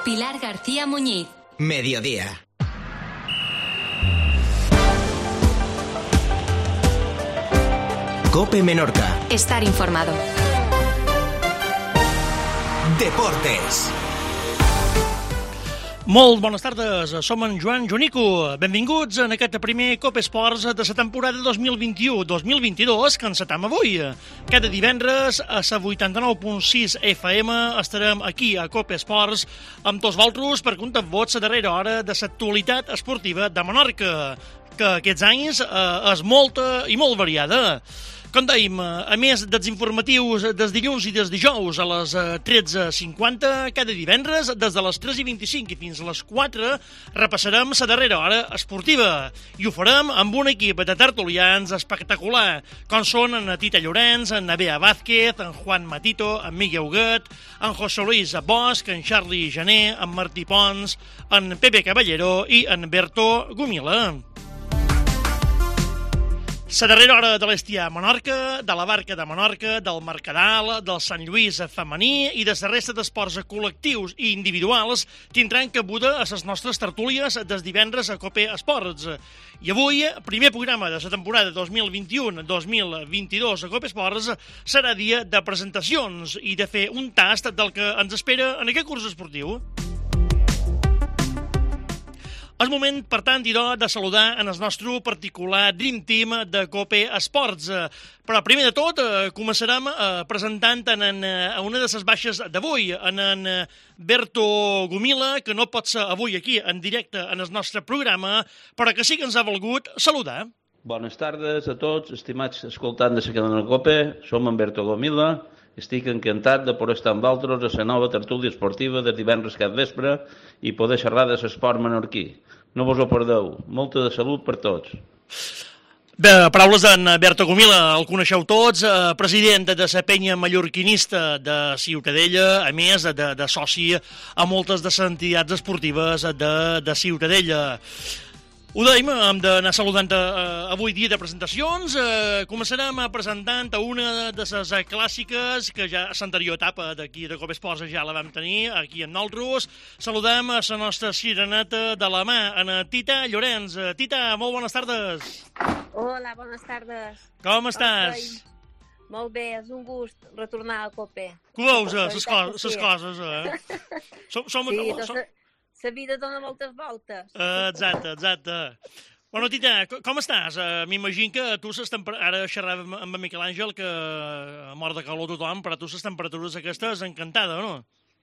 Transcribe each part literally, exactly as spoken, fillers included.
Pilar García Muñiz. Mediodía. COPE Menorca. Estar informado. Deportes. Molt bones tardes, som en Joan Jonico. Benvinguts en aquest primer COPE Esports de la temporada dos mil vint-i-u dos mil vint-i-dos que encetam avui. Cada divendres a la vuitanta-nou punt sis F M estarem aquí a COPE Esports amb tots vosaltres per contar-vos la darrera hora de l'actualitat esportiva de Menorca, que aquests anys eh, és molta i molt variada. Com dèiem, a més dels informatius des dilluns i des dijous a les tretze cinquanta, cada divendres, des de les tres i vint-i-cinc i fins a les quatre, repassarem la darrera hora esportiva. I ho farem amb un equip de tertulians espectacular, com són en Tita Llorenç, en Bea Vázquez, en Juan Matito, en Miguel Huguet, en José Luis Bosch, en Charlie Jané, en Martí Pons, en Pepe Caballero i en Berto Gumila. La darrera hora de l'Estià a Menorca, de la Barca de Menorca, del Mercadal, del Sant Lluís femení i de la resta d'esports col·lectius i individuals tindran cabuda a les nostres tertúlies des divendres a COPE Esports. I avui, primer programa de la temporada dos mil vint-i-u dos mil vint-i-dos a COPE Esports, serà dia de presentacions i de fer un tast del que ens espera en aquest curs esportiu. És moment, per tant, idò, de saludar en el nostre particular Dream Team de COPE Esports. Però, primer de tot, començarem presentant en, en una de les baixes d'avui, en en Berto Gumila, que no pot ser avui aquí en directe en el nostre programa, però que sí que ens ha volgut saludar. Bones tardes a tots, estimats escoltants de la cadena COPE. Som en Berto Gumila. Estic encantat de poder estar amb vosaltres a la nova tertúlia esportiva de divendres cap vespre i poder xerrar de l'esport menorquí. No vos ho perdeu. Molta de salut per tots. Bé, paraules d'en Berto Gumila, el coneixeu tots, eh, president de la penya mallorquinista de Ciutadella, a més de, de soci a moltes de les entitats esportives de, de Ciutadella. Ho dèiem, hem d'anar saludant uh, avui dia de presentacions. Uh, començarem presentant a una de les clàssiques que ja a l'anterior etapa d'aquí de COPE Esports ja la vam tenir aquí amb nosaltres. Saludem a la nostra sireneta de la mà, en Tita Llorenç. Tita, molt bones tardes. Hola, bones tardes. Com estàs? Molt bé, és un gust retornar a COPE. Que veus, les coses, coses, eh? Som, som, sí, som... la vida dona moltes voltes. Uh, exacte, exacte. Bueno, Tita, com estàs? Uh, M'imagino que tu s'has temper... ara xerràvem amb en Miquel Àngel que mor de calor tothom, però tu les temperatures aquestes encantada, no?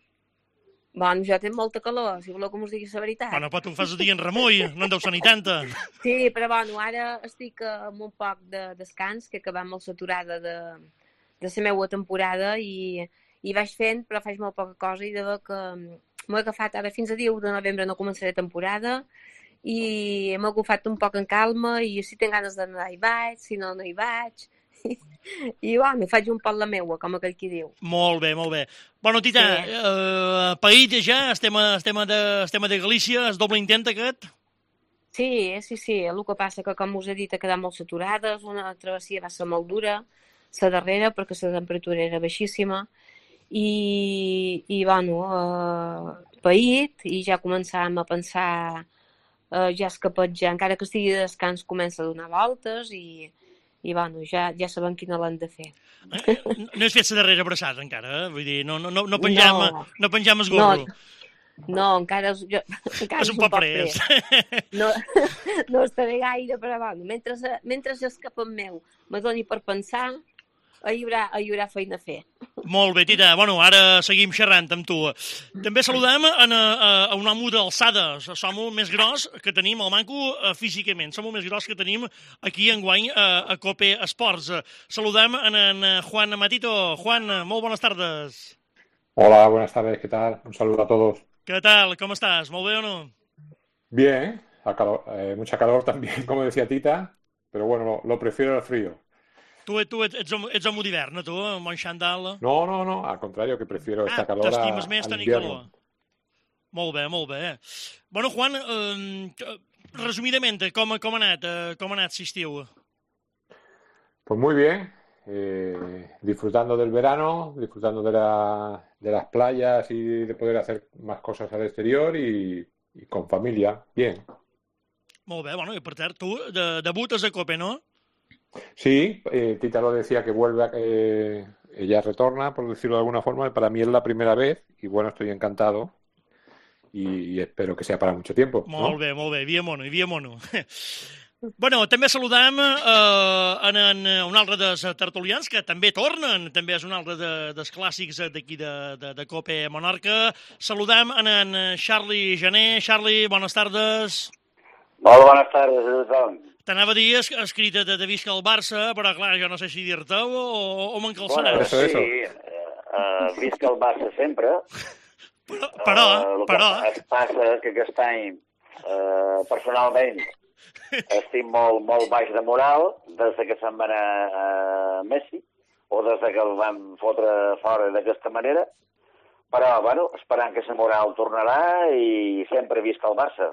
Bueno, jo tinc molta calor, si voleu que m'us digui la veritat. Bueno, però tu em fas el dia en remull, no en deu ser ni tanta. Sí, però bueno, ara estic amb un poc de descans, que acabam molt saturada de, de la meva temporada i, i vaig fent, però faig molt poca cosa i de veure que m'ho he agafat ara fins a diu de novembre, no començaré temporada i m'he agafat un poc en calma i si tinc ganes d'anar hi vaig, si no, no hi vaig. I bueno, faig un poc la meua, com aquell qui diu. Molt bé, molt bé. Bueno, Tita, sí. eh, paït ja, estem a, estem, a de, estem a de Galícia, és doble intent aquest? Sí, sí, sí, el que passa que, com us he dit, ha quedat molt saturada, una travessia va ser molt dura, la darrera, perquè la temperatura era baixíssima, i, i bueno, eh, paït, i ja començàvem a pensar, eh, ja és capot ja, encara que estigui de descans, comença a donar voltes, i, i bueno, ja, ja sabem quina l'hem de fer. No has fet la darrera abraçada encara, eh? Vull dir, no, no, no, penjam, no. no penjam el gorro. No, no encara és, jo, encara és un, un poc pres. No, no estaré gaire, però bueno, mentre, mentre és cap en meu me doni per pensar, hi haurà, hi haurà feina a fer. Molt bé, Tita. Bueno, ara seguim xerrant amb tu. També saludem a, a, a un home d'alçada. Som el més gros que tenim, el manco, físicament. Som el més gros que tenim aquí enguany a, a COPE Esports. Saludem en, en Juan Matito. Juan, molt bones tardes. Hola, buenas tardes, ¿qué tal? Un saludo a todos. ¿Qué tal? ¿Cómo estás? ¿Molt bé o no? Bien, a calor, eh, mucha calor también, como decía Tita, pero bueno, lo, lo prefiero al frío. Tu, tu ets, ets home d'hivern, no, tu, amb un xandall? No, no, no, al contrario, que prefiero ah, esta calor a, t'estimes més al tenir invierno. calor. Molt bé, molt bé. Bueno, Juan, eh, resumidament, com, com ha anat, eh, com ha anat l'estiu? Pues muy bien, eh, disfrutando del verano, disfrutando de la, de las playas y de poder hacer más cosas al exterior y, y con familia, bien. Molt bé, bueno, i per cert, tu de, debutes a Cope, no? Sí, eh, Tita lo decía que vuelve, a, eh, ella retorna, por decirlo de alguna forma, para mí es la primera vez y bueno, estoy encantado y, y espero que sea para mucho tiempo, ¿no? Molt bé, molt bé, via mono, i via mono. Bueno, també saludam eh, en, en un altre dels tertulians que també tornen, també és un altre de, dels clàssics d'aquí de, de, de Cope Menorca. Saludam en, en Charlie Jané. Charlie, bones tardes. Molt bones tardes a tothom. T'anava a dir es- escrita de, de Visca el Barça, però clar, jo no sé si dir-te-ho o, o m'encalçaràs. Eso, eso. sí, uh, visca el Barça sempre. Però, però, Eh, el però... que es passa que aquest any, uh, personalment, estic molt, molt baix de moral des de que se'n va anar uh, Messi, o des de que el van fotre fora d'aquesta manera, però, bueno, esperant que la moral tornarà i sempre visca el Barça.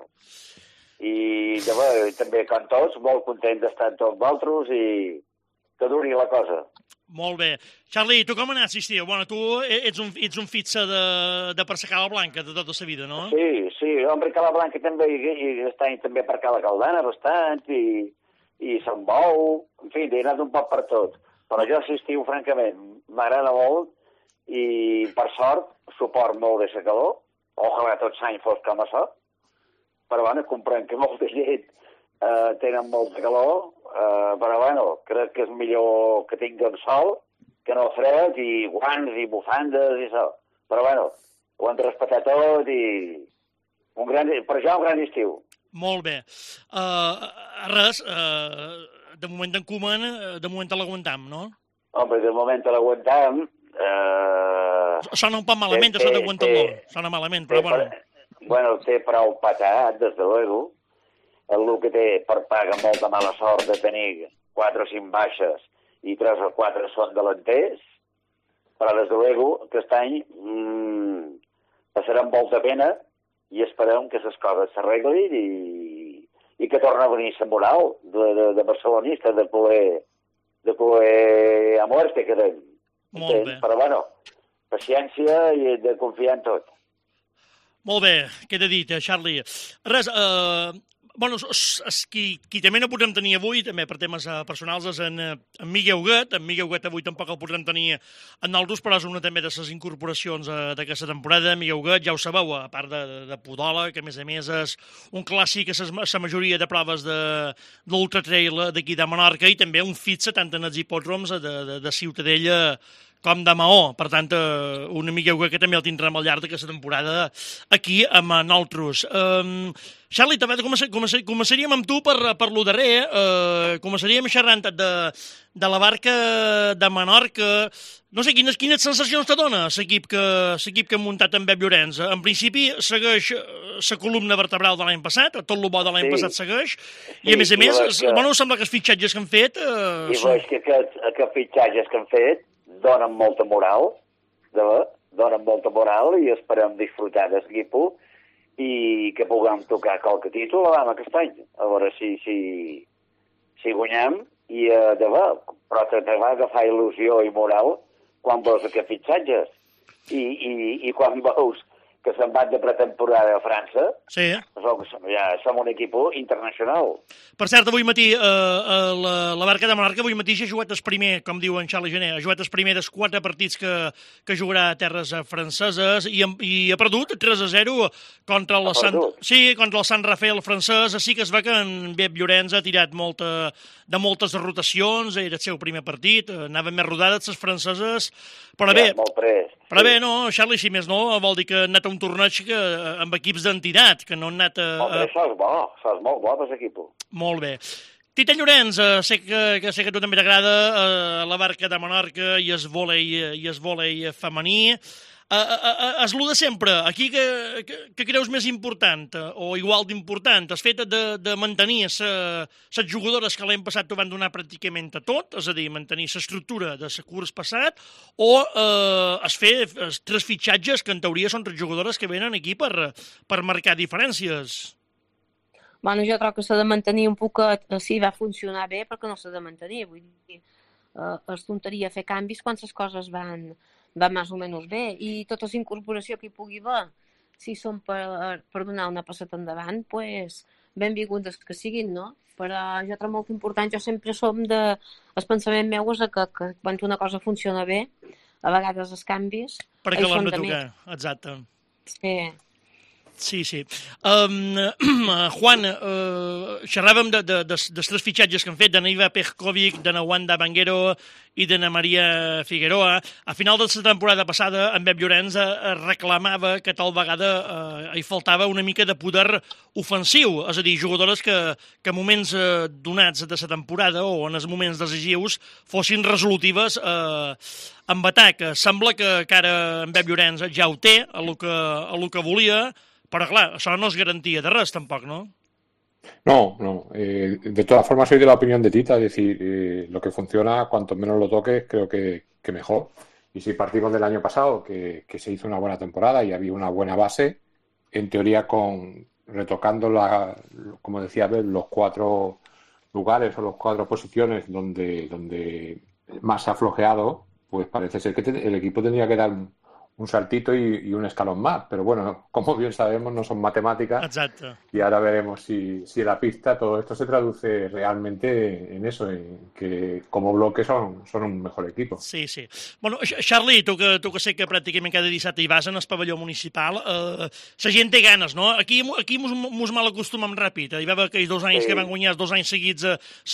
I llavors, també, com tots, molt content d'estar amb tots vosaltres i que duri la cosa. Molt bé. Charlie, tu com ha anat, estiu? Bueno, tu ets un, ets un fixa de, de per Cala Blanca de tota la vida, no? Sí, sí, home, Cala Blanca també, i, i aquest any també per Cala Caldana bastant, i, i Sant Bou, en fi, he anat un poc per tot. Però jo, si estiu, francament, m'agrada molt i, per sort, suport molt de la calor. Ojalà tots l'any fos com això. Però, bueno, comprenc que molta gent eh, tenen molta calor, eh, però, bueno, crec que és millor que tinguen sol, que no fred, i guants, i bufandes, i això. Però, bueno, ho hem de respectar tot i... Un gran, per això un gran estiu. Molt bé. Uh, res, uh, de moment en Koeman, uh, de moment l'aguantam, no? Home, de moment l'aguantam. Eh, Sona un poc malament, té- això té- d'aguantar té- molt. Sona malament, però té bueno. per- Bueno, té prou patat, des de luego. El que té per paga molta mala sort de tenir quatre o cinc baixes i tres o quatre són delanters, però des de luego aquest any mmm, passarà molta pena i esperem que les coses s'arreglin i, i que torni a venir la moral de, de, de barcelonista, de poder, de poder a muerte que dem. Molt bé. Però bueno, paciència i de confiar en tot. Molt bé, queda dit, eh, Charlie. Res, eh, bueno, s- s- qui, qui també no podrem tenir avui, també per temes eh, personals, és en, eh, en Miguel Huguet. En Miguel Huguet avui tampoc el podrem tenir en nosaltres, però és una també de les incorporacions eh, d'aquesta temporada. Miguel Huguet, ja ho sabeu, a part de, de, de podòleg, que a més a més és un clàssic a la majoria de proves de, de l'Ultra Trail d'aquí de Menorca i també un fixa tant en els hipòdroms de, de, de Ciutadella com de Maó. Per tant, eh, una mica que també el tindrem al llarg d'aquesta temporada aquí amb nosaltres. Um, Charlie, també comença, comença, començaríem amb tu per, per lo darrer. Uh, començaríem xerrant de, de la barca de Menorca. No sé, quines, quines sensacions te dona l'equip que, l'equip que hem muntat amb Pep Llorenç? En principi, segueix la columna vertebral de l'any passat, tot el bo de l'any Sí. passat segueix, i Sí, a més a i més, veig que- bueno, sembla que els fitxatges que han fet... Uh, I veig que aquests, aquests fitxatges que han fet donen molta moral, de, donen molta moral i esperem disfrutar del l'equip i que puguem tocar qualque títol abans aquest any. A veure si, si, si guanyem i eh, de ver, però també va agafar il·lusió i moral quan veus aquests fitxatges i, i, i quan veus que se'n van de pretemporada a França, sí. som, som, ja som un equip internacional. Per cert, avui matí, eh, eh, la, la barca de Menorca avui mateix ha jugat el primer, com diu en Charlie Gené, ha jugat el primer dels quatre partits que, que jugarà a terres eh, franceses i, i ha perdut tres a zero contra el, Ha Sant, perdut? sí, contra el Sant Rafael francès. Així que es veu que en Pep Llorenç ha tirat molta, de moltes rotacions, era el seu primer partit, eh, anaven més rodades les franceses, però bé, Ja, molt prest. però Sí. bé, no, Charlie, si més no, vol dir que han anat a un torneig que, eh, amb equips d'entitat, que no han anat a... Home, a... això és bo, això és molt bo per l'equip. Molt bé. Tita Llorenç, eh, sé que, que sé que a tu també t'agrada eh, la barca de Menorca i es vòlei, i es vòlei femení. Eh, eh, eh, és lo de sempre. Aquí que, que, que creus més important eh, o igual d'important? Has fet de, de mantenir les jugadores que l'any passat t'ho van donar pràcticament a tot, és a dir, mantenir l'estructura de la curs passat, o eh, has fet els tres fitxatges que en teoria són tres jugadores que venen aquí per, per marcar diferències? Bueno, jo crec que s'ha de mantenir un poquet, eh, sí, va funcionar bé, perquè no s'ha de mantenir, vull dir, eh, és tonteria fer canvis quan les coses van, va més o menys bé. I tota la incorporació que hi pugui haver, si són per, per donar una passeta endavant, pues, benvingudes que siguin, no? Però jo trobo molt important, jo sempre som de... El pensament meu és que, que quan una cosa funciona bé, a vegades els canvis... Perquè l'hem de tocar, exacte. Sí. Sí, sí. Um, Juan, uh, xerràvem de, de, de, dels tres fitxatges que han fet, de Neiva Pejkovic, de na Wanda Banguero i de na Maria Figueroa. A final de la temporada passada, en Pep Llorenç uh, reclamava que tal vegada uh, hi faltava una mica de poder ofensiu, és a dir, jugadores que, que en moments uh, donats de la temporada o en els moments decisius fossin resolutives uh, amb atac. Sembla que, que ara en Pep Llorenç ja ho té, a lo que, a lo que volia, però, clar, això no és garantia de res, tampoc, ¿no? No, no. Eh, de todas formas, soy de la opinión de Tita, es decir, eh, lo que funciona, cuanto menos lo toques, creo que, que mejor. Y si partimos del año pasado, que, que se hizo una buena temporada y había una buena base, en teoría, con retocando, la, como decía Abel, los cuatro lugares o las cuatro posiciones donde, donde más se ha flojeado, pues parece ser que te, el equipo tendría que dar un, un saltito y, y un escalón más, pero bueno, como bien sabemos, no son matemáticas. Exacto. Y ahora veremos si, si en la pista todo esto se traduce realmente en eso, en que como bloque son, son un mejor equipo. Sí, sí. Bueno, Charlie, tu que, tu que sé que pràcticament cada dissabte hi vas en el pavelló municipal, eh, la gent té ganes, no? Aquí, aquí mos, mos mal acostumem ràpid. Hi va haver aquells dos anys sí. que van guanyar dos anys seguits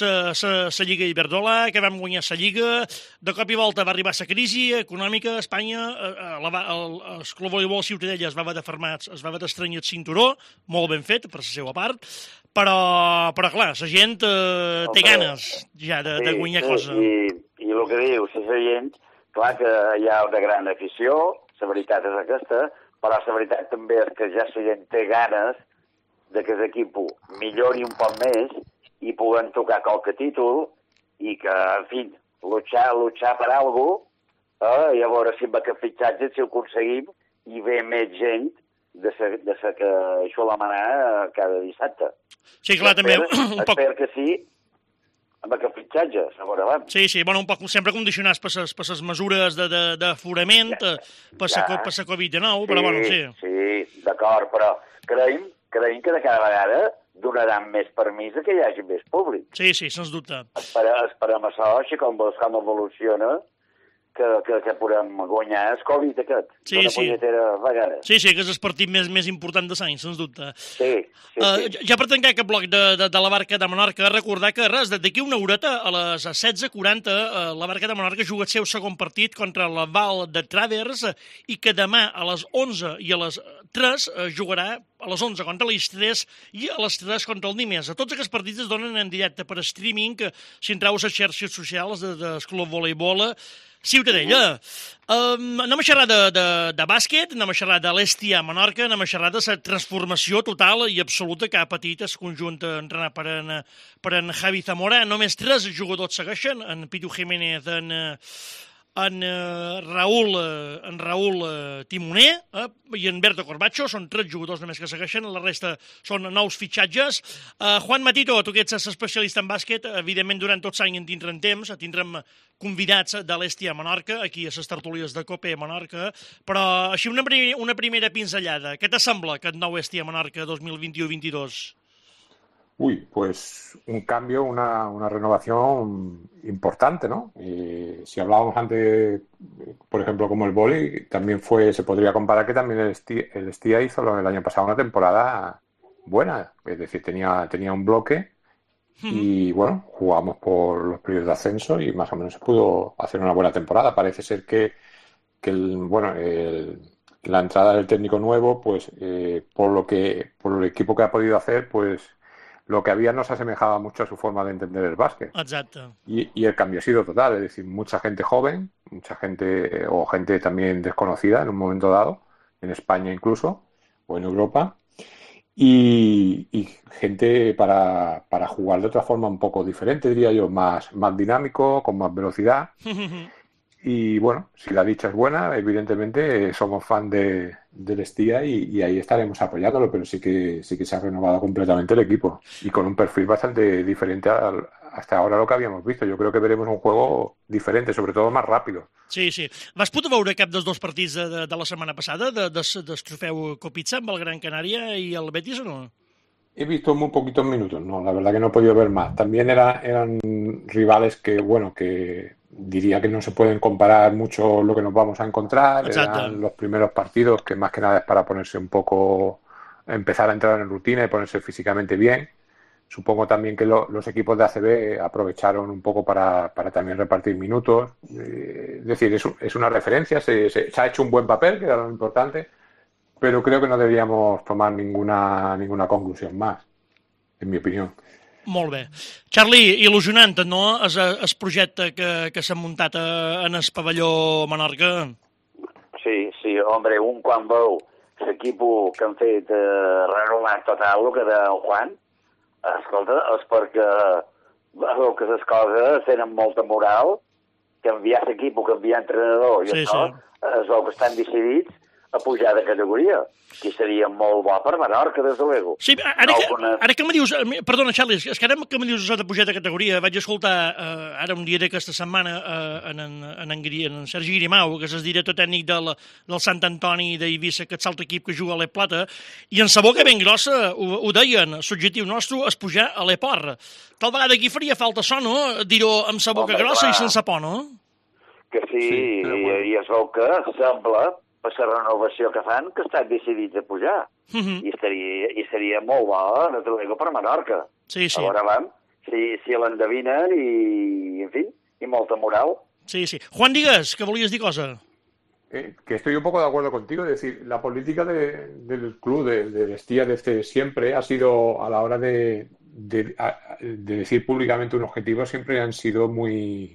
la Lliga Iberdrola, que vam guanyar la Lliga, de cop i volta va arribar la crisi econòmica a Espanya, eh, la va, el, el Club Voleibol Ciutadella es va haver de fermar, es va haver d'estrenyar el cinturó, molt ben fet, per la seva part, però, però clar, la gent eh, té ganes ja de, sí, de guanyar sí, cosa. I, I el que dius, la gent, clar que hi ha una gran afició, la veritat és aquesta, però la veritat també és que ja la gent té ganes de que l'equip millori un poc més i puguem tocar qualque títol i que, en fi, luchar, luchar per alguna cosa, eh, i a veure si amb aquest fitxatge si ho aconseguim i ve més gent de sa, de sa que això la manar cada dissabte. Sí, clar, també... Espero, un poc... espero que sí, amb aquest fitxatge, a veure abans. Sí, sí, bueno, un poc sempre condicionats per les, per les mesures d'aforament, ja, per la ja. covid dinou, sí, però bueno, sí. Sí, d'acord, però creiem, creiem que de cada vegada donaran més permís que hi hagi més públic. Sí, sí, sens dubte. Esperem, esperem això, així com, com evoluciona, que, que, que podem guanyar el Covid aquest. Sí, sí. Sí, sí, que és el partit més, més important de l'any, sens dubte. Sí, sí, uh, sí. Ja per tancar aquest bloc de, de, de la Barca de Menorca, recordar que res, d'aquí una horeta, a les setze quaranta, uh, la Barca de Menorca juga el seu segon partit contra la Val de Travers i que demà a les onze i a les tres uh, jugarà a les onze contra l'I tres i a les tres contra el Nimes. Tots aquests partits es donen en directe per streaming, si entreu a les xarxes socials del de, de Club Voleibol Ciutadella. Um, anem a xerrar de, de, de bàsquet, anem a xerrar de l'Hèstia a Menorca, anem a xerrar de la transformació total i absoluta que ha patit el conjunt entrenat per en, per en Javi Zamora. Només tres jugadors segueixen, en Pitu Jiménez, en, en uh, Raül, uh, en Raül uh, Timoner uh, i en Berto Corbacho. Són tres jugadors només que segueixen, la resta són nous fitxatges. Uh, Juan Matito, tu que ets especialista en bàsquet, evidentment durant tot l'any en tindrem temps, tindrem convidats de l'Hèstia a Menorca, aquí a les tertúlies de Cope a Menorca, però així una, una primera pinzellada. Què t'assembla aquest nou Hèstia a Menorca dos mil vint-i-u vint-i-dos? Uy, pues un cambio, una, una renovación importante, ¿no? Y si hablábamos antes, por ejemplo, como el vóley, también fue, se podría comparar que también el Hèstia, el Hèstia hizo el año pasado una temporada buena, es decir, tenía, tenía un bloque y bueno, jugamos por los playoffs de ascenso y más o menos se pudo hacer una buena temporada. Parece ser que, que el, bueno, el, la entrada del técnico nuevo, pues eh, por lo que, por el equipo que ha podido hacer, pues lo que había no se asemejaba mucho a su forma de entender el básquet. Exacto. Y, y el cambio ha sido total, es decir, mucha gente joven, mucha gente o gente también desconocida en un momento dado, en España incluso, o en Europa, y, y gente para, para jugar de otra forma un poco diferente, diría yo, más, más dinámico, con más velocidad. Y bueno, si la dicha es buena, evidentemente somos fan de, del Hèstia y, y ahí estaremos apoyándolo, pero sí que sí que se ha renovado completamente el equipo y con un perfil bastante diferente al, hasta ahora lo que habíamos visto. Yo creo que veremos un juego diferente, sobre todo más rápido. Sí, sí. Vas poder veure cap dels dos partits de, de, de la setmana passada, de, de, del trofeu Copitza amb el Gran Canària i el Betis o no? He visto muy poquitos minutos, no, la verdad que no he podido ver más. También era, eran rivales que, bueno, que diría que no se pueden comparar mucho lo que nos vamos a encontrar. Exacto. Eran los primeros partidos que más que nada es para ponerse un poco, empezar a entrar en rutina y ponerse físicamente bien. Supongo también que lo, los equipos de A C B aprovecharon un poco para, para también repartir minutos. Eh, es decir, es, es una referencia, se, se, se ha hecho un buen papel, que era lo importante, pero creo que no deberíamos tomar ninguna, ninguna conclusión más, en mi opinión. Molt bé. Charlie, il·lusionant, no?, el, el projecte que, que s'ha muntat a, en el pavelló Menorca. Sí, sí, hombre, un quan veu l'equip que han fet eh, renovar total, el que deia el Juan, escolta, és perquè veu que les coses tenen molta moral, canviar l'equip o canviar entrenador, i Sí, això sí. es veu que estan decidits a pujar de categoria, que seria molt bo per Menorca, des de luego. Sí, ara, No que, conec. ara que me dius... Perdona, Charlie, és que ara que me dius això de pujar de categoria, vaig escoltar eh, ara un dia d'aquesta setmana eh, en, en, en, en, Gri- en Sergi Grimau, que és el director tècnic del, del Sant Antoni d'Eivissa, aquest salt equip que juga a l'E Plata, i en sa boca ben grossa ho, ho deien, l'objectiu nostre és pujar a l'Eport. Tal vegada aquí faria falta so, no?, dir-ho amb sa boca Home, grossa clar. i sense por, no? Que sí, Sí, i, però bueno. i es veu que sembla, per la renovació que fan, que estan decidits a pujar. Uh -huh. I estaria, i seria molt bo, des de luego, per Menorca. Sí, sí. A veure, vam, si, si l'endevinen i, en fi, i molta moral. Sí, sí. Juan, digues, que volies dir cosa. Eh, que estoy un poco de acuerdo contigo, es decir, la política de, del club, de, de Bestía desde siempre ha sido, a la hora de, de, a- de decir públicamente un objetivo, siempre han sido muy...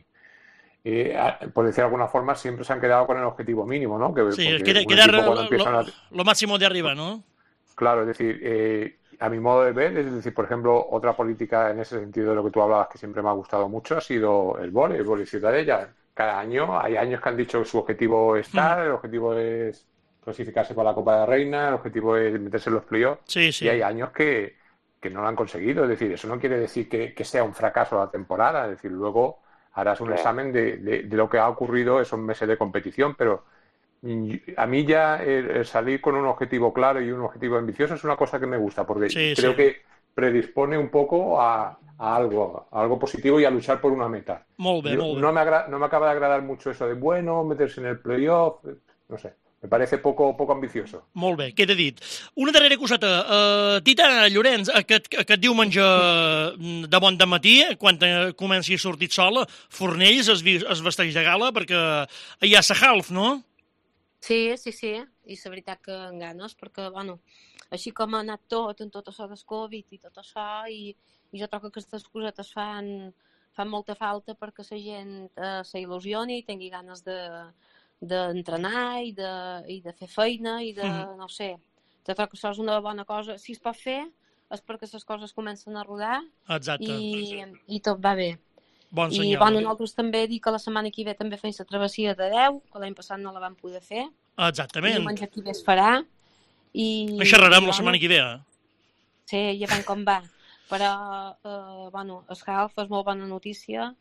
Eh, a- por decir de alguna forma, siempre se han quedado con el objetivo mínimo, ¿no? Que, Sí, porque queda, un quedar equipo cuando lo, empiezan lo, a- lo máximo de arriba, ¿no? Claro, es decir, eh, a mi modo de ver, es decir, por ejemplo, otra política en ese sentido de lo que tú hablabas que siempre me ha gustado mucho ha sido el vóley, el vóley Ciutadella. Cada año, hay años que han dicho que su objetivo es tal, el objetivo es clasificarse para la Copa de Reina, el objetivo es meterse en los playoffs, Sí, sí. y hay años que, que no lo han conseguido. Es decir, eso no quiere decir que, que sea un fracaso la temporada, es decir, luego harás un Claro. examen de, de, de lo que ha ocurrido esos meses de competición, pero mm, a mí ya el, el salir con un objetivo claro y un objetivo ambicioso es una cosa que me gusta, porque Sí, creo sí. que predispone un poco a, a algo, a algo positivo y a luchar por una meta. Molt bé, Yo- molt bé. no, me agra- no me acaba de agradar mucho eso de, bueno, meterse en el playoff, no sé, me parece poco, poco ambicioso. Molt bé, queda dit. Una darrera coseta. Uh, Tita Llorenç, aquest, aquest diumenge mm, de bon dematí, quan eh, comenci a sortir el sol, Fornells es, vi- es vesteix de gala perquè hi ha sa half, no? Sí, sí, sí, i la veritat que amb ganes, perquè, bueno, així com ha anat tot, en tot això del Covid i tot això, i, i jo trobo que aquestes cosetes fan, fan molta falta perquè la gent eh, s'il·lusioni i tingui ganes de d'entrenar i, de, i de fer feina i de, Mhm. no sé, jo trobo que això és una bona cosa. Si es pot fer, és perquè les coses comencen a rodar Exacte. i, i tot va bé. Bon I senyal. bueno, nosaltres també dic que la setmana que ve també fem la travessia de deu, que l'any passat no la vam poder fer. I Exactament. diumenge que ve es farà. I, En xerrarem i, la setmana que ve. eh? Sí, ja veiem com va. Però, eh, bueno, el half és molt bona notícia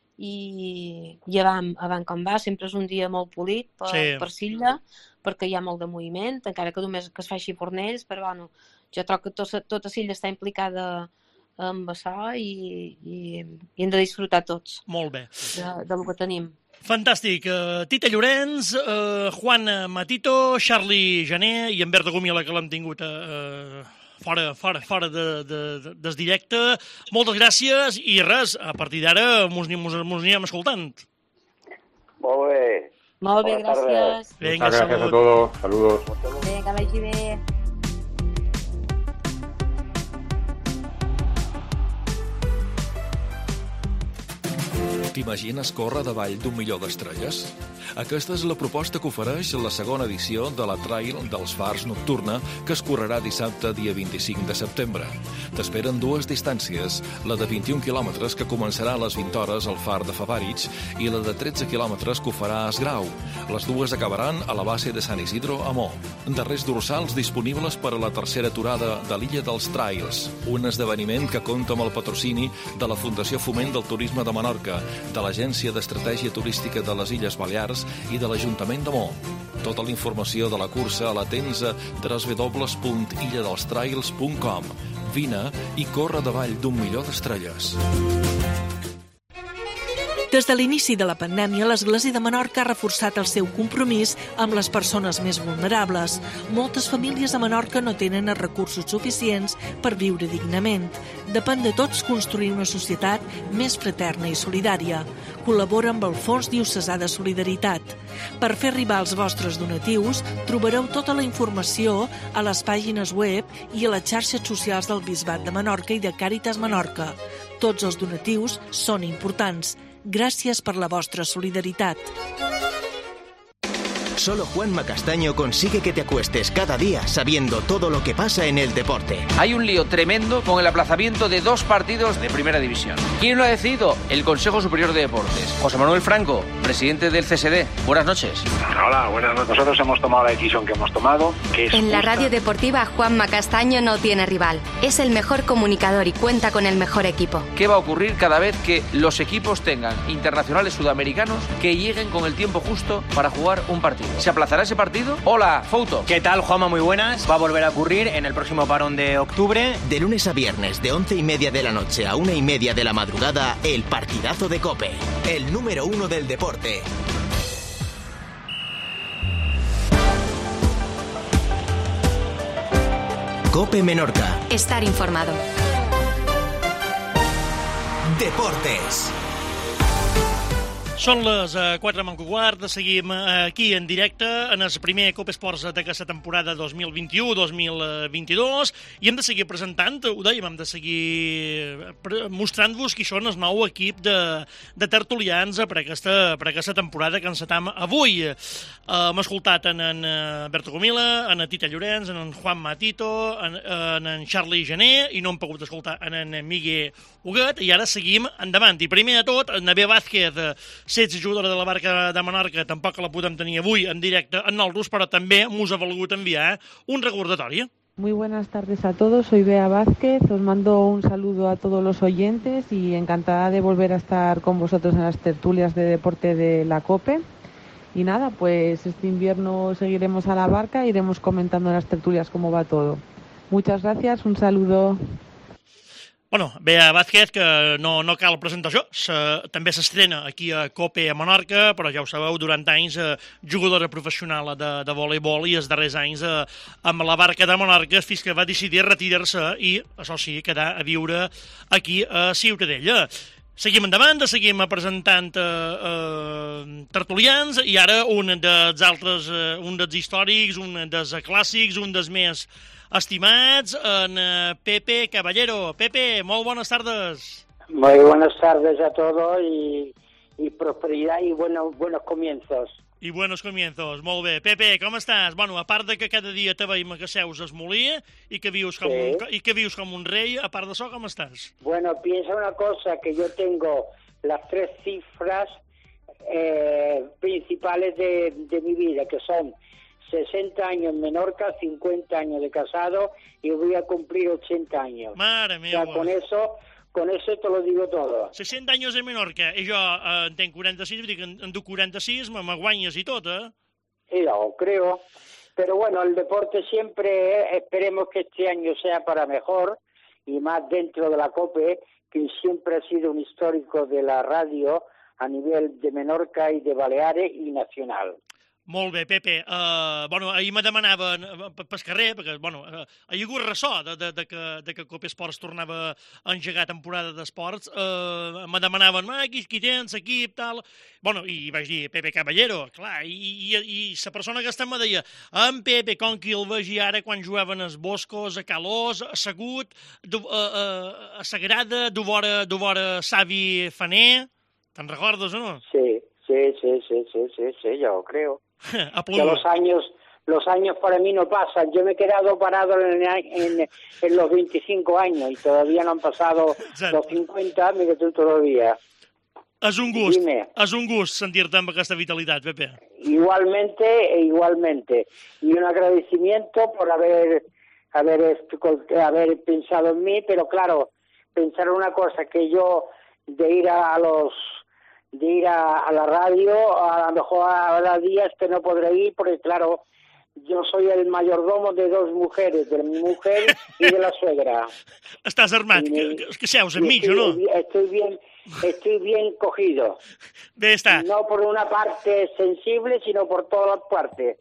i ja vam, a veure com va. Sempre és un dia molt polit per, Sí. per Silla, perquè hi ha molt de moviment, encara que només que es faci Fornells, però bueno, jo trobo que tota, tota Silla està implicada amb això i, i, i hem de disfrutar tots Molt bé. de, del que tenim. Fantàstic. Uh, Tita Llorenç, uh, Juan Matito, Charlie Jané i en Berta Gomila, que l'hem tingut uh, fora, fora, fora de, de, de, des directe. Moltes gràcies i res, a partir d'ara mos anirem escoltant. Molt bé. Molt bé, Bona tarda. gràcies. Vinga, Muchas gracias a salut. todos, saludos. Vinga, vagi bé. T'imagines córrer davall d'un milió d'estrelles? Aquesta és la proposta que ofereix la segona edició de la Trail dels Fars Nocturna, que es correrà dissabte, dia vint-i-cinc de setembre. T'esperen dues distàncies, la de vint-i-un quilòmetres, que començarà a les vint hores al far de Favarich, i la de tretze quilòmetres, que ho farà a Esgrau. Les dues acabaran a la base de Sant Isidro, a Mo. Darrers dorsals disponibles per a la tercera aturada de l'Illa dels Trails, un esdeveniment que compta amb el patrocini de la Fundació Foment del Turisme de Menorca, de l'Agència d'Estratègia Turística de les Illes Balears i de l'Ajuntament de Mo. Tota la informació de la cursa la tens a w w w punt illa dels trails punt com. Vine i corre davall d'un milió d'estrelles. Des de l'inici de la pandèmia, l'Església de Menorca ha reforçat el seu compromís amb les persones més vulnerables. Moltes famílies a Menorca no tenen els recursos suficients per viure dignament. Depèn de tots construir una societat més fraterna i solidària. Col·labora amb el Fons Diocesà de Solidaritat. Per fer arribar els vostres donatius, trobareu tota la informació a les pàgines web i a les xarxes socials del Bisbat de Menorca i de Càritas Menorca. Tots els donatius són importants. Gràcies per la vostra solidaritat. Solo Juanma Castaño consigue que te acuestes cada día sabiendo todo lo que pasa en el deporte. Hay un lío tremendo con el aplazamiento de dos partidos de Primera División. ¿Quién lo ha decidido? El Consejo Superior de Deportes. José Manuel Franco, presidente del C S D. Buenas noches. Hola, buenas noches. Nosotros hemos tomado la decisión que hemos tomado, que es En la justa. radio deportiva, Juanma Castaño no tiene rival. Es el mejor comunicador y cuenta con el mejor equipo. ¿Qué va a ocurrir cada vez que los equipos tengan internacionales sudamericanos que lleguen con el tiempo justo para jugar un partido? ¿Se aplazará ese partido? Hola, Fouto. ¿Qué tal, Juanma? Muy buenas. Va a volver a ocurrir en el próximo parón de octubre. De lunes a viernes, de once y media de la noche a una y media de la madrugada, el partidazo de COPE, el número uno del deporte. COPE Menorca. Estar informado. Deportes. Són les uh, quatre manco quart, seguim uh, aquí en directe en el primer Copa Esports d'aquesta temporada dos mil vint-i-u dos mil vint-i-dos i hem de seguir presentant, ho dèiem, hem de seguir mostrant-vos qui són el nou equip de, de tertulians per aquesta, per aquesta temporada que encetam avui. Uh, hem escoltat en, en Berto Gomila, en Tita Llorenç, en en Juan Matito, en, en, en Charlie Gené i no hem pogut escoltar en en Miguel Huguet i ara seguim endavant. I primer de tot, Navé Vázquez, setze jugadora de la Barca de Menorca, tampoc la podem tenir avui en directe en Nolrus, però també mos ha volgut enviar un recordatori. Muy buenas tardes a todos, soy Bea Vázquez, os mando un saludo a todos los oyentes y encantada de volver a estar con vosotros en las tertulias de deporte de la COPE. Y nada, pues este invierno seguiremos a la barca e iremos comentando en las tertulias cómo va todo. Muchas gracias, un saludo. Bueno, Bea Vázquez, que no, no cal presentació, se, també s'estrena aquí a COPE a Menorca, però ja ho sabeu, durant anys eh, jugadora professional de, de voleibol i els darrers anys eh, amb la Barca de Menorca fins que va decidir retirar-se i, això sí, quedar a viure aquí a Ciutadella. Seguim endavant, seguim presentant eh, eh, tertulians i ara un dels altres, eh, un dels històrics, un dels clàssics, un dels més estimats, en Pepe Caballero. Pepe, molt buenas tardes. Muy buenas tardes a todos y, y prosperidad y bueno, buenos comienzos. I buenos comienzos, molt bé. Pepe, com estàs? Bueno, a part de que cada dia te veiem que seus es molí i que vius com, sí. un, i que vius com un rei, a part d'això, com estàs? Bueno, piensa una cosa, que yo tengo las tres cifras eh, principales de, de mi vida, que son sesenta años en Menorca, cincuenta años de casado y voy a cumplir ochenta años. Mare meva. O sea, con eso, con eso te lo digo todo. seixanta anys en Menorca i jo eh, en tenc quaranta-sis, vull dir que en, en duc quaranta-sis, me, me guanyes i tot, eh? Sí, lo creo. Pero bueno, el deporte siempre, eh, esperemos que este año sea para mejor y más dentro de la COPE, que siempre ha sido un histórico de la radio a nivel de Menorca y de Baleares y nacional. Molt bé, Pepe. Uh, bueno, ahir me demanaven pel carrer, perquè bueno, uh, hi ha hagut ressò de, de, de, que, de que Cope Esports tornava a engegar temporada d'esports. Uh, me demanaven, ah, qui, qui tens equip, tal... Bueno, i vaig dir, Pepe Caballero, clar, i, i, i la persona que està me deia, en Pepe, com qui el vegi ara quan jugaven als Boscos, a Calós, assegut, a, a, a Sagrada, du vora, du vora Savi Faner... ¿Te'n recordes o no? Sí, sí, sí, sí, sí, sí, sí, yo creo. A que los años, los años para mí no pasan. Yo me he quedado parado en, en, en los veinticinco años y todavía no han pasado Exacte. los cincuenta, mira tú todavía. És un gust, Dime. és un gust sentir-te amb aquesta vitalitat, Pepe. Igualmente, igualmente. Y un agradecimiento por haber, haber, haber pensado en mí, pero claro, pensar una cosa, que yo de ir a, a los de ir a, a la radio, a lo mejor habrá días que no podré ir, porque claro, yo soy el mayordomo de dos mujeres, de mi mujer y de la suegra. Estàs armat, me, que, que seus enmig, o no? Estoy bien, estoy bien cogido. Bé està. No por una parte sensible, sino por todas las partes.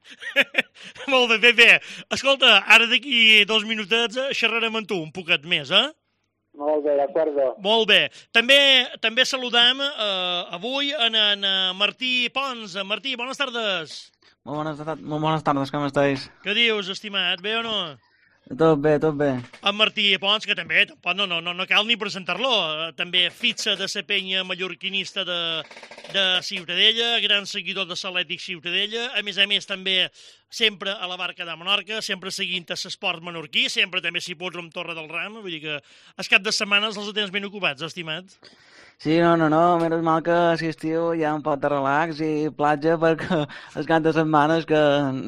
Molt bé, bé, bé. Escolta, ara d'aquí dos minutets xerrarem amb tu un poquet més, eh? Molt bé, d'acord. Molt bé. També també saludem eh, avui en, en Martí Pons. Martí, bones tardes. Molt bones, molt bones tardes, com estàs? Què dius, estimat? Bé o no? Tot bé, tot bé. En Martí Pons, que també, tampoc, no, no, no, no cal ni presentar-lo, també fitxa de la penya mallorquinista de, de Ciutadella, gran seguidor de l'Atlètic Ciutadella, a més a més també sempre a la barca de Menorca, sempre seguint l'esport menorquí, sempre també s'hi posa amb Torre del Ram, vull dir que els cap de setmanes els tens ben ocupats, estimat. Sí, no, no, no, menys mal que si estiu hi ha un pot de relax i platja, perquè els cap de setmanes que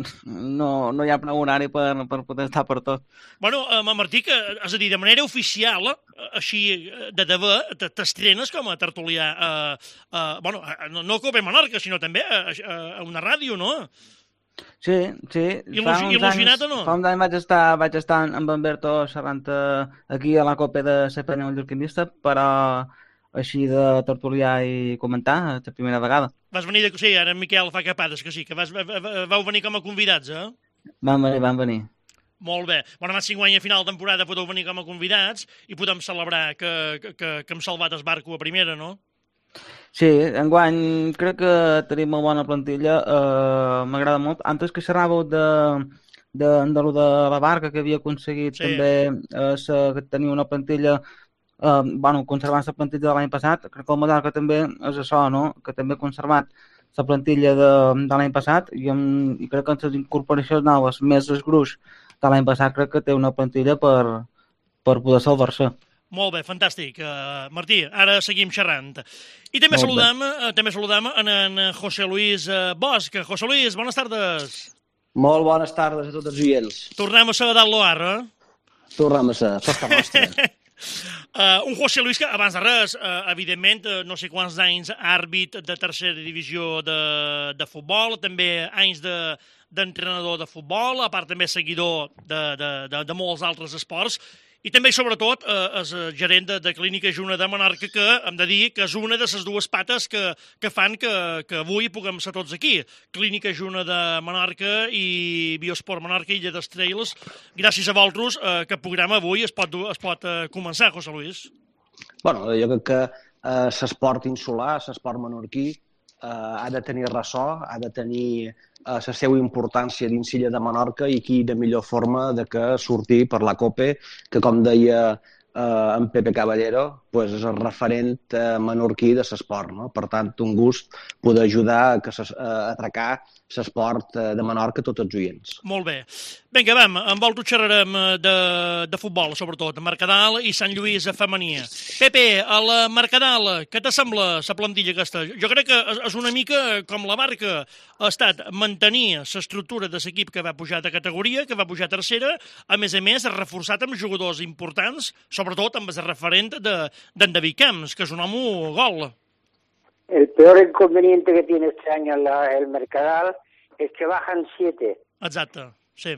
no, no hi ha prou horari per, per poder estar per tot. Bueno, eh, Martí, que, és a dir, de manera oficial, així de debò, t'estrenes com a tertulià, eh, eh, bueno, no, no a Cope Menorca, sinó també a, a una ràdio, no? Sí, sí. Il·lusi, il·lusionat o no? Fa un any vaig estar, vaig estar amb en Berto xerrant aquí a la Copa de la penya mallorquinista, però així de tertulià i comentar, la primera vegada. Vas venir de... Sí, ara en Miquel fa capades, que sí, que vas, vau venir com a convidats, eh? Van venir, van venir. Molt bé. Bueno, amb el cinc-any a final de temporada podeu venir com a convidats i podem celebrar que, que, que hem salvat el barco a primera, no? Sí, enguany crec que tenim molt bona plantilla, uh, m'agrada molt. Antes que xerràveu de, de, de, de la barca que havia aconseguit sí. també uh, sa, que tenia una plantilla Uh, bueno, conservant la plantilla de l'any passat, crec que el Menorca també és això, no? Que també ha conservat la plantilla de, de l'any passat i, amb, i crec que amb les incorporacions noves més el gruix de l'any passat crec que té una plantilla per, per poder salvar-se. Molt bé, fantàstic. Uh, Martí, ara seguim xerrant. I també Molt saludem, uh, també saludem en, en José Luis uh, Bosch. José Luis, bones tardes. Molt bones tardes a tots els oients. Tornem a ser a dalt l'Oar, eh? Tornem a ser, festa nostra. Uh, un José Luis que, abans de res, uh, evidentment, uh, no sé quants anys àrbit de tercera divisió de, de futbol, també anys de, d'entrenador de futbol, a part també seguidor de, de, de, de molts altres esports, i també, sobretot, eh, és gerent de, de Clínica Juna de Menorca, que hem de dir que és una de les dues pates que, que fan que, que avui puguem ser tots aquí. Clínica Juna de Menorca i Biosport Menorca, Illa dels Trails. Gràcies a vosaltres, eh, que el programa avui es pot, es pot eh, començar, José Luis. Bueno, jo crec que eh, l'esport insular, l'esport menorquí, eh, ha de tenir ressò, ha de tenir la seva importància dins l'illa de Menorca i aquí de millor forma de que sortir per la COPE, que com deia eh, en Pepe Caballero, pues és el referent eh, menorquí de l'esport, no? Per tant, un gust poder ajudar a, que ses, a atracar l'esport eh, de Menorca a tots els oients. Molt bé. Vinga, vam, amb vosaltres xerrarem de, de futbol, sobretot, Mercadal i Sant Lluís femení. Pepe, a la Mercadal, què t'assembla la plantilla aquesta? Jo crec que és una mica com la barca. Ha estat mantenir l'estructura de l'equip que va pujar de categoria, que va pujar a tercera, a més a més, reforçat amb jugadors importants, sobretot amb el referent d'en David Camps, que és un home gol. El peor inconveniente que tiene este año la, el Mercadal es que bajan siete. Exacto, sí.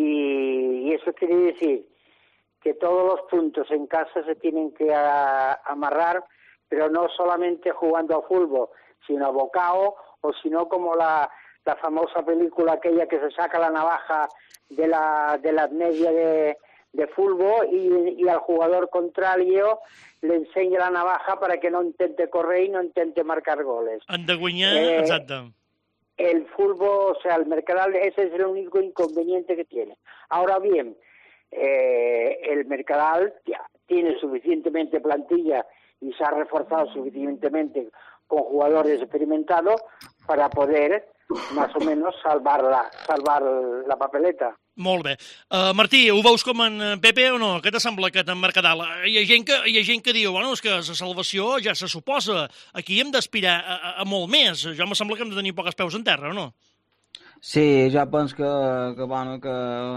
Y, y eso quiere decir que todos los puntos en casa se tienen que a, amarrar, pero no solamente jugando a fútbol, sino a bocao, o sino como la, la famosa película aquella que se saca la navaja de la, de la media de, de fútbol y, y al jugador contrario le enseña la navaja para que no intente correr y no intente marcar goles. Han de guanyar, eh, exacte. El fútbol, o sea, el Mercadal, ese es el único inconveniente que tiene. Ahora bien, eh, el Mercadal tiene suficientemente plantilla y se ha reforzado suficientemente con jugadores experimentados para poder más o menos salvar la, salvar la papeleta. Molt bé. Uh, Martí, ho veus com en Pepe o no? Què te sembla aquest en Mercadal? Hi ha gent que, hi ha gent que diu, bueno, és que la salvació ja se suposa. Aquí hem d'aspirar a, a, a molt més. Jo me sembla que hem de tenir pocs peus en terra, o no? Sí, jo penso que, que, bueno, que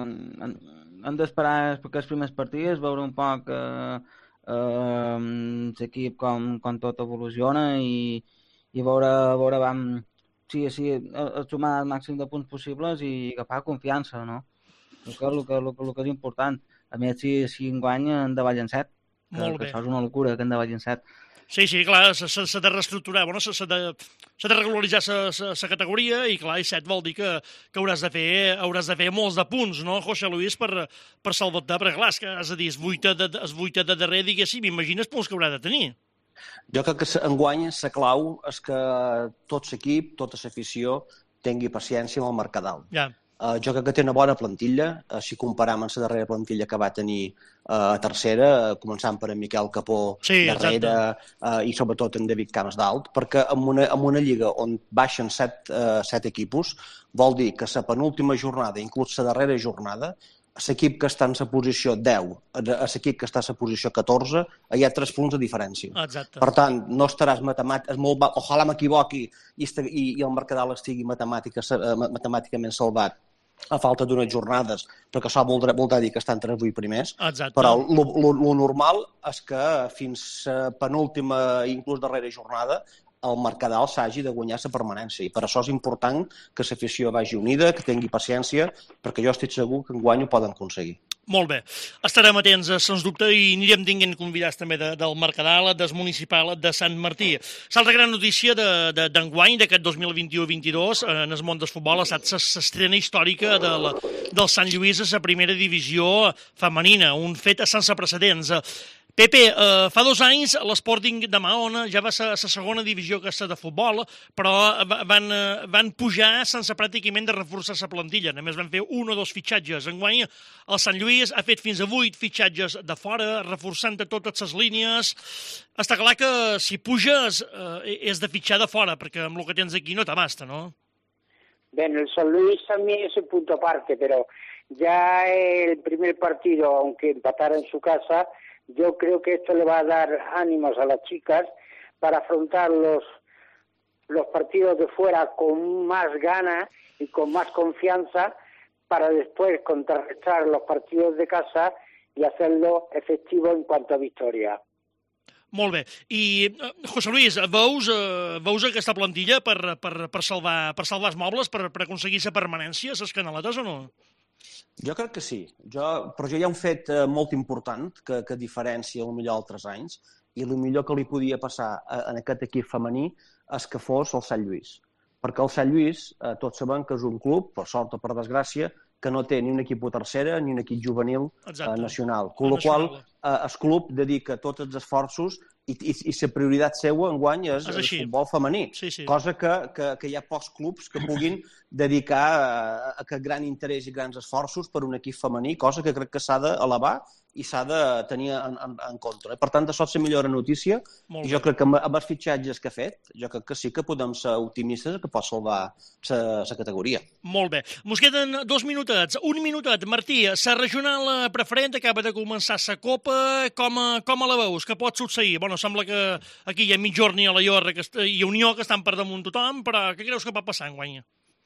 hem d'esperar aquests primers partits, veure un poc eh, eh, l'equip com, com tot evoluciona i, i veure, veure vam, sí, sí, sumar el màxim de punts possibles i agafar confiança, no? El que, el que, el que, el que és important. A més, si, si enguany en davallen set, que, que això és una locura, que en davallen set. Sí, sí, clar, s'ha de reestructurar, bueno, s'ha de, de regularitzar la categoria i, clar, i set vol dir que, que hauràs, de fer, hauràs de fer molts de punts, no, José Luis, per, per salvar-te, perquè, clar, és que has de dir, es vuita de, es vuita de darrer, diguéssim, imagines punts que haurà de tenir. Jo crec que enguany la clau és que tot l'equip, tota l'afició, tingui paciència amb el Mercadal. Ja. Uh, jo crec que té una bona plantilla, uh, si comparam amb la darrera plantilla que va tenir uh, a tercera, uh, començant per en Miquel Capó sí, darrere uh, i sobretot en David Camps dalt, perquè en una, en una lliga on baixen set, uh, set equipos vol dir que la penúltima jornada, inclús la darrera jornada, l'equip que està en la posició deu, l'equip que està en la posició catorze, hi ha tres punts de diferència. Exacte. Per tant, no estaràs matemàtic, molt, ojalà m'equivoqui i, i, i el Mercadal estigui matemàtica, matemàticament salvat a falta d'unes jornades, perquè això voldrà, voldrà dir que estan entre els vuit primers. Exacte. Però el normal és que fins a penúltima, inclús darrera jornada, el Mercadal s'hagi de guanyar la permanència. I per això és important que l'afició vagi unida, que tingui paciència, perquè jo estic segur que enguany ho poden aconseguir. Molt bé. Estarem atents, sens dubte, i anirem tinguent convidats també de, del Mercadal, del municipal de Sant Martí. L'altra gran notícia d'enguany, de, d'aquest dos mil vint-i-u vint-i-dos, en el món del futbol, ha estat l'estrena històrica del, del Sant Lluís a la primera divisió femenina, un fet sense precedents. Pepe, eh, fa dos anys l'Sporting de Mahona ja va ser la segona divisió que està de futbol, però van, van pujar sense pràcticament de reforçar la plantilla. Només van fer un o dos fitxatges. Enguany el Sant Lluís ha fet fins a vuit fitxatges de fora, reforçant de totes les línies. Està clar que si puges eh, és de fitxar de fora, perquè amb el que tens aquí no t'abasta, no? Bueno, el San Luis también es un punto aparte, pero ya el primer partido, aunque empatara en su casa, yo creo que esto le va a dar ánimos a las chicas para afrontar los, los partidos de fuera con más ganas y con más confianza para después contrarrestar los partidos de casa y hacerlo efectivo en cuanto a victoria. Molt bé. I, José Luis, veus, uh, veus aquesta plantilla per, per, per, salvar, per salvar els mobles, per, per aconseguir la permanència, les canaletes, o no? Jo crec que sí, jo, però jo hi ha un fet eh, molt important que, que diferencia el millor altres anys i el millor que li podia passar a, a aquest equip femení és que fos el Sant Lluís. Perquè el Sant Lluís, eh, tots sabem que és un club, per sort o per desgràcia, que no té ni un equip de tercera ni un equip juvenil eh, nacional. Amb la qual eh, el club dedica tots els esforços i, i, i la prioritat seva enguany és, és el futbol femení, sí, sí. Cosa que, que, que hi ha pocs clubs que puguin dedicar a, a aquest gran interès i grans esforços per un equip femení, cosa que crec que s'ha d'elevar i s'ha de tenir en, en, en compte. Per tant, això és la millor notícia i jo crec que amb, amb els fitxatges que ha fet, jo crec que sí que podem ser optimistes que pot salvar la categoria. Molt bé. Mos queden dos minutets. Un minutet. Martí, la regional preferent acaba de començar la Copa. Com, com la veus? Què pot succeir? Bueno, sembla que aquí hi ha Mitjorni a la Llorra i Unió que estan per damunt tothom, però què creus que pot passar enguany?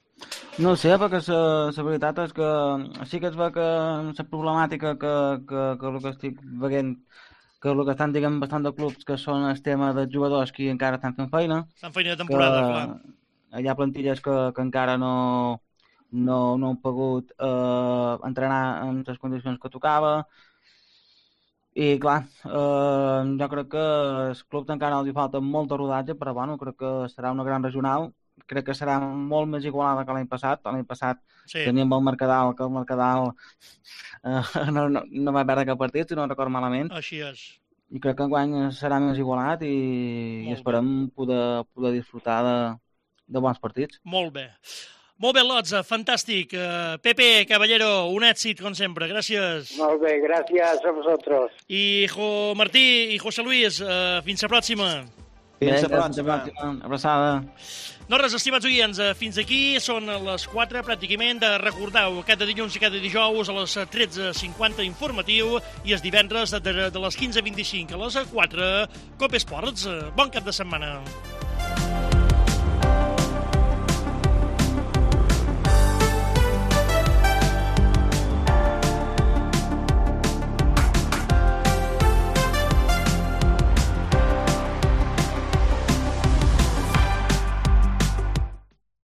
No sé, perquè la veritat és que sí que es ve que la problemàtica que, que, que el que estic veient, que el que estan dient bastant de clubs, que són el tema dels jugadors que encara estan fent feina. Estan feina de temporada, clar. Hi ha plantilles que, que encara no, no, no han pogut eh, entrenar en les condicions que tocava. I, clar, eh, jo crec que els clubs encara els hi falta molt de rodatge, però, bueno, crec que serà una gran regional. Crec que serà molt més igualada que l'any passat. L'any passat sí. Teníem el Mercadal, que el Mercadal eh, no, no, no va perdre cap partit, si no record malament. Així és. I crec que enguany serà més igualat i, i esperem poder, poder disfrutar de, de bons partits. Molt bé. Molt bé, Lots, fantàstic. Pepe, Caballero, un èxit, com sempre. Gràcies. Molt bé, gràcies a vosaltres. I Jo Martí i José Luis, fins la pròxima. Fins la pròxima. Abraçada. No res, estimats oients, fins aquí són les quatre pràcticament. Recordeu, cada dilluns i cada dijous a les tretze cinquanta informatiu i els divendres de, de les quinze vint-i-cinc a les quatre Cope Esports. Bon cap de setmana.